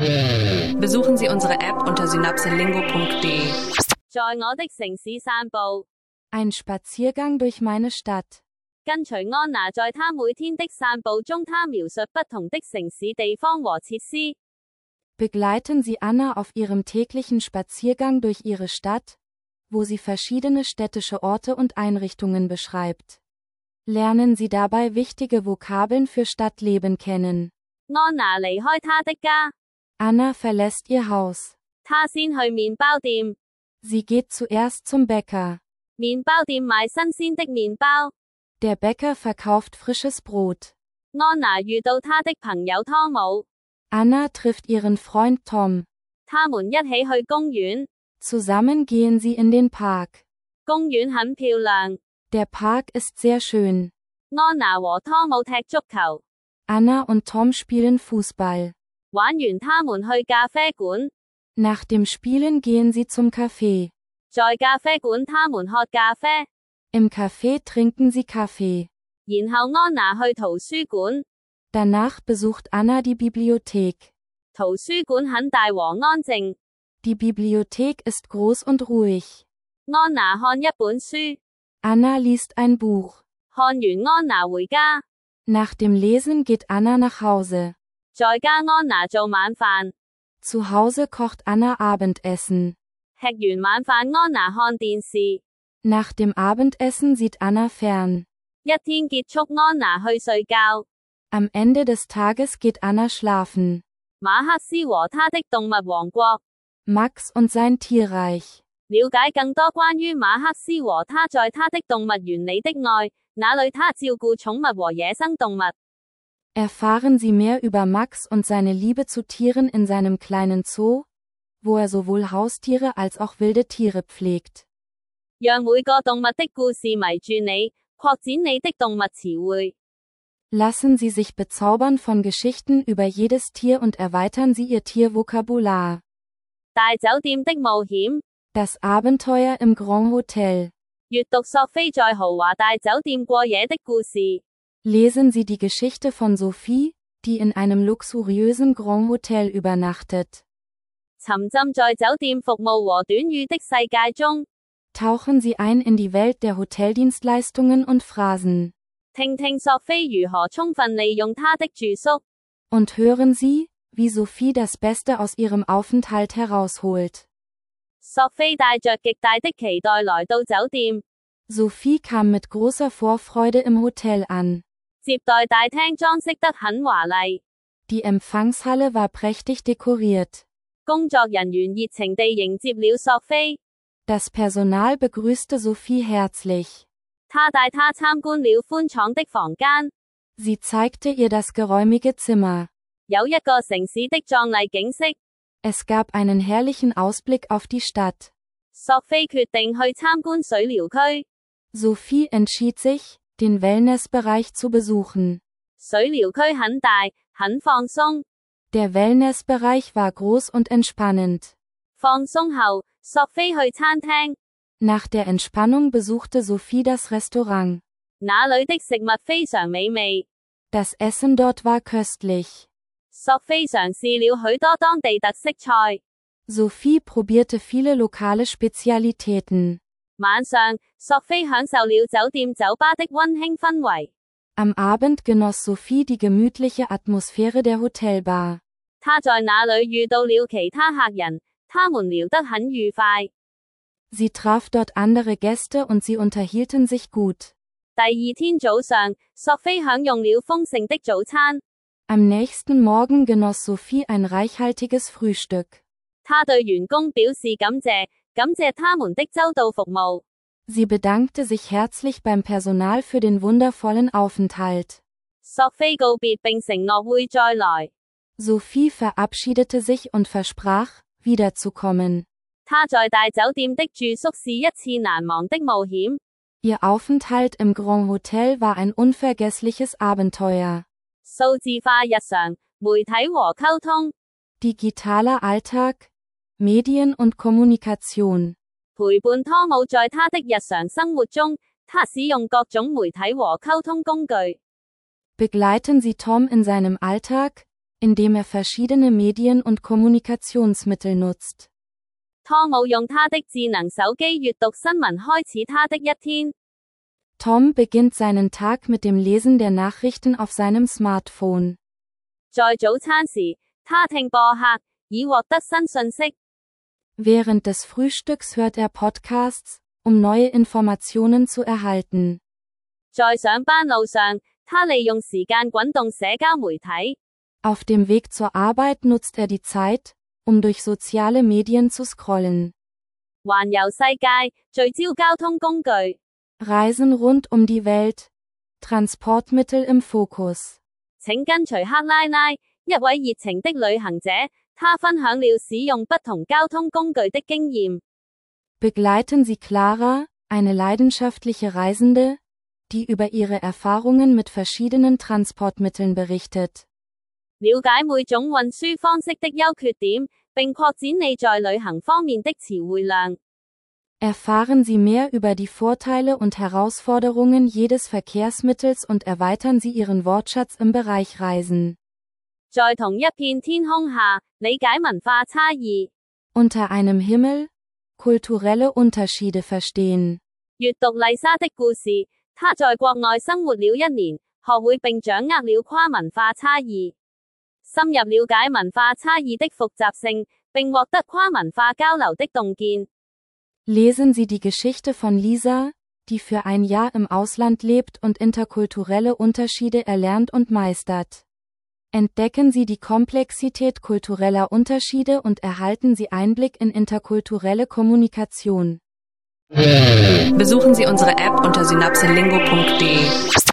Besuchen Sie unsere App unter synapselingo.de. 在我的城市散步， Ein Spaziergang durch meine Stadt. 跟隨安娜在她每天的散步中，她描述不同的城市地方和設施。 Begleiten Sie Anna auf ihrem täglichen Spaziergang durch ihre Stadt, wo sie verschiedene städtische Orte und Einrichtungen beschreibt. Lernen Sie dabei wichtige Vokabeln für Stadtleben kennen. 安娜離開她的家， Anna verlässt ihr Haus. 她先去麵包店， Sie geht zuerst zum Bäcker. 麵包店賣新鮮的麵包。 Der Bäcker verkauft frisches Brot. 安娜遇到她的朋友湯姆， Anna trifft ihren Freund Tom. 他們一起去公園， Zusammen gehen sie in den Park. 公園很漂亮。 Der Park ist sehr schön. 安娜和湯姆踢足球， Anna und Tom spielen Fußball. 玩完他們去咖啡館， Nach dem Spielen gehen sie zum Café. 在咖啡館他們喝咖啡， Im Café trinken sie Kaffee. 然後安娜去圖書館， Danach besucht Anna die Bibliothek. 圖書館很大和安靜。 Die Bibliothek ist groß und ruhig. 安娜看一本書， Anna liest ein Buch. 看完安娜回家， Nach dem Lesen geht Anna nach Hause. 在家安娜做晚飯， Zu Hause kocht Anna Abendessen. 吃完晚飯安娜看電視。 Nach dem Abendessen sieht Anna fern. 一天結束安娜去睡覺。 Am Ende des Tages geht Anna schlafen. 馬克思和他的動物王國， Max und sein Tierreich. 了解更多關於馬克思和他在他的動物園裡的愛，那裡他照顧寵物和野生動物。 Erfahren Sie mehr über Max und seine Liebe zu Tieren in seinem kleinen Zoo, wo er sowohl Haustiere als auch wilde Tiere pflegt. 讓每個動物的故事迷住你，擴展你的動物詞彙。 Lassen Sie sich bezaubern von Geschichten über jedes Tier und erweitern Sie Ihr Tiervokabular. 大酒店的冒險， Das Abenteuer im Grand Hotel. 閱讀索菲在豪華大酒店過夜的故事。 Lesen Sie die Geschichte von Sophie, die in einem luxuriösen Grand Hotel übernachtet. 沉浸在酒店服務和短語的世界中， Tauchen Sie ein in die Welt der Hoteldienstleistungen und Phrasen. 聽聽索菲如何充分利用她的住宿。 Und hören Sie, wie Sophie das Beste aus ihrem Aufenthalt herausholt. 索菲帶着極大的期待來到酒店， Sophie kam mit großer Vorfreude im Hotel an. 接待大廳裝飾得很華麗， Die Empfangshalle war prächtig dekoriert. 工作人員熱情地迎接了索菲。 Das Personal begrüßte Sophie herzlich. 他帶她參觀了寬敞的房間， Sie zeigte ihr das geräumige Zimmer. 有一個城市的壯麗景色。 Es gab einen herrlichen Ausblick auf die Stadt. 索菲決定去參觀水療區， Sophie entschied sich, den Wellnessbereich zu besuchen. 水療區很大，很放鬆。 Der Wellnessbereich war groß und entspannend. 放鬆後，索菲去餐廳， Nach der Entspannung besuchte Sophie das Restaurant. 那裡的食物非常美味。 Das Essen dort war köstlich. 索菲嘗試了許多當地特色菜。 Sophie probierte viele lokale Spezialitäten. 晚上，索菲享受了酒店酒吧的溫馨氛圍。 Am Abend genoss Sophie die gemütliche Atmosphäre der Hotelbar. 她在那裡遇到了其他客人，他們聊得很愉快。 Sie traf dort andere Gäste und sie unterhielten sich gut. 第二天早上，索菲享用了豐盛的早餐。 Am nächsten Morgen genoss Sophie ein reichhaltiges Frühstück. 她對員工表示感謝，感謝他們的周到服務。 Sie bedankte sich herzlich beim Personal für den wundervollen Aufenthalt. 索菲告別並承諾會再來。 Sophie verabschiedete sich und versprach, wiederzukommen. 她在大酒店的住宿是一次難忘的冒險。 Ihr Aufenthalt im Grand Hotel war ein unvergessliches Abenteuer. 數字化日常，媒體和溝通， Digitaler Alltag, Medien und Kommunikation. 陪伴湯姆在他的日常生活中，他使用各種媒體和溝通工具。 Begleiten Sie Tom in seinem Alltag, indem er verschiedene Medien und Kommunikationsmittel nutzt. 湯姆用他的智能手機閱讀新聞開始他的一天。 Tom beginnt seinen Tag mit dem Lesen der Nachrichten auf seinem Smartphone. 在早餐時，他聽播客，以獲得新信息。 Während des Frühstücks hört er Podcasts, um neue Informationen zu erhalten. 在上班路上，他利用時間滾動社交媒體。 Auf dem Weg zur Arbeit nutzt er die Zeit, um durch soziale Medien zu scrollen. 環遊世界，聚焦交通工具。 Reisen rund um die Welt. Transportmittel im Fokus. 請跟隨克拉拉，一位熱情的旅行者，他分享了使用不同交通工具的經驗。 Begleiten Sie Clara, eine leidenschaftliche Reisende, die über ihre Erfahrungen mit verschiedenen Transportmitteln berichtet. 了解每種運輸方式的優缺點，並擴展你在旅行方面的詞彙量。 Erfahren Sie mehr über die Vorteile und Herausforderungen jedes Verkehrsmittels und erweitern Sie Ihren Wortschatz im Bereich Reisen. 在同一片天空下，理解文化差異。 Unter einem Himmel, kulturelle Unterschiede verstehen. 閱讀麗莎的故事，她在國外生活了1年，學會並掌握了跨文化差異。深入了解文化差異的複雜性，並獲得跨文化交流的洞見。 Lesen Sie die Geschichte von Lisa, die für ein Jahr im Ausland lebt und interkulturelle Unterschiede erlernt und meistert. Entdecken Sie die Komplexität kultureller Unterschiede und erhalten Sie Einblick in interkulturelle Kommunikation. Besuchen Sie unsere App unter synapselingo.de.